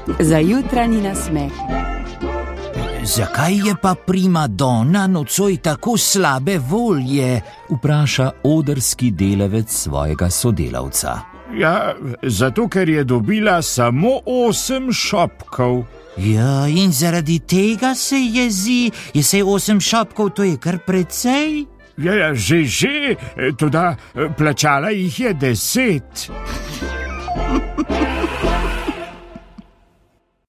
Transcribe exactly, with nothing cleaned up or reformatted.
Za jutranji nasmeh. Zakaj je pa prima donna nocoj tako slabe volje? Vpraša odrski delavec svojega sodelavca. Ja, zato ker je dobila samo osem šopkov. Ja, in zaradi tega se jezi, je sej osem šopkov, to je kar precej. Ja, ja, že, že, toda plačala jih je deset.